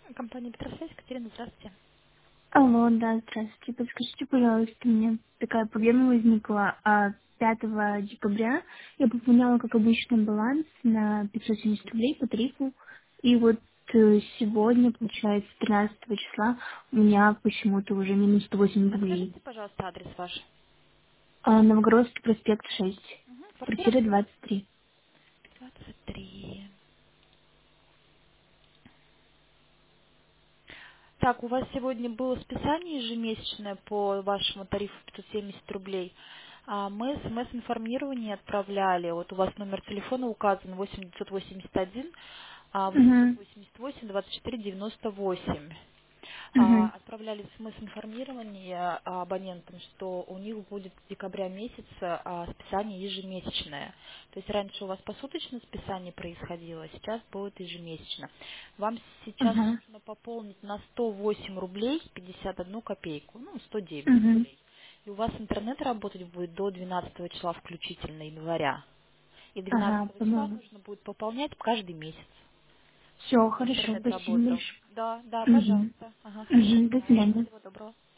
Компания Петросвязь, Катерина, здравствуйте. Алло, да, здравствуйте. Подскажите, пожалуйста, у меня такая проблема возникла. 5 декабря я пополняла, как обычно, баланс на 570 рублей по тарифу. И вот сегодня, получается, 13 числа, у меня почему-то уже минус 108 рублей. Подскажите, пожалуйста, адрес ваш. Новогородский проспект 6, Квартира? квартира 23. 23. Так, у вас сегодня было списание ежемесячное по вашему тарифу 570 рублей. Мы смс-информирование отправляли. Вот у вас номер телефона указан 8981 Угу, 888 24 98. угу, Отправляли смс-информирование абонентам, что у них будет с декабря месяца списание ежемесячное. То есть раньше у вас посуточно списание происходило, сейчас будет ежемесячно. Вам сейчас ага, нужно пополнить на 108 рублей 51 копейку, ну 109 угу, рублей. И у вас интернет работать будет до 12 числа включительно января. И ага, 12 числа поняла. нужно будет пополнять каждый месяц, Все, чтобы хорошо, интернет спасибо работал. большое. Да, да, Угу, пожалуйста. Ага, хорошо, угу, до да. свидания. Всего доброго.